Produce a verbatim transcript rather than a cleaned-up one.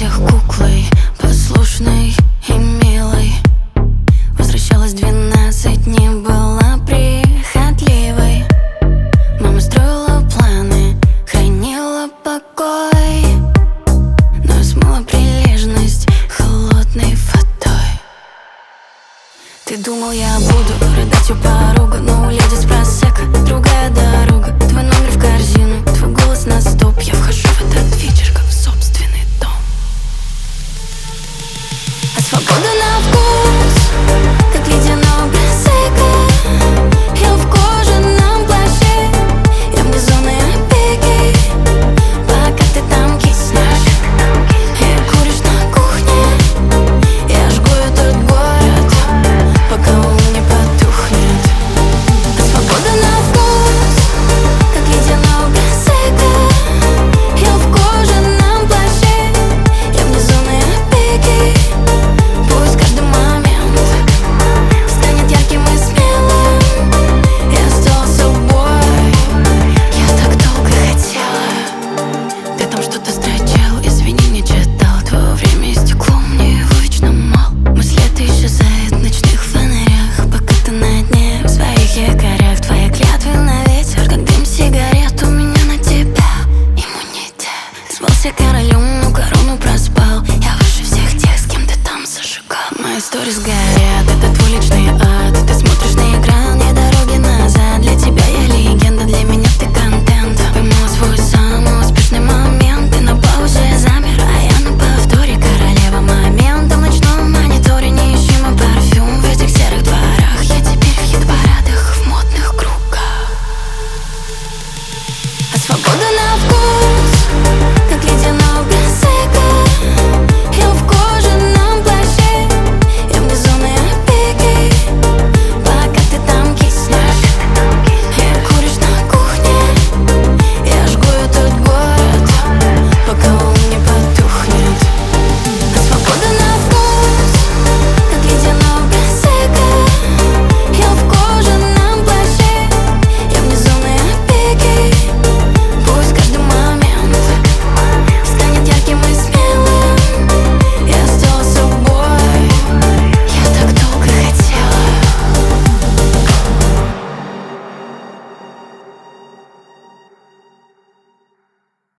всех куклой, послушной и милой. Возвращалась двенадцать, не была прихотливой. Мама строила планы, хранила покой, но я смыла прилежность холодной водой. Ты думал, я буду рыдать у порога, но улетит с просека другая дорога. Твой номер в корзину, твой голос на стоп. Я вхожу в этот вечер, как в собственный дом. А свобода на вкус, как ледяной просека. Я в кожаном плаще, я вне зоны опеки. Пока ты там киснешь и куришь на кухне, я жгу этот город, пока он не потухнет. А свобода на вкус, как ледяной просека. Я в кожаном плаще, я вне зоны опеки. Пусть каждый момент станет ярким и смелым. Я стала собой, я так долго хотела. Ты там что-то встречал, извини, не читал. Твое время истекло, мне его вечно мало. Мысли ты исчезает в ночных фонарях, пока ты на дне в своих якорях. Твои клятвы на ветер, как дым сигарет. У меня на тебя иммунитет. Ты звался королем, но корону проспал. Я выше всех тех, с кем ты там зажигал. Мои сторис горят, это твой личный ад. Ты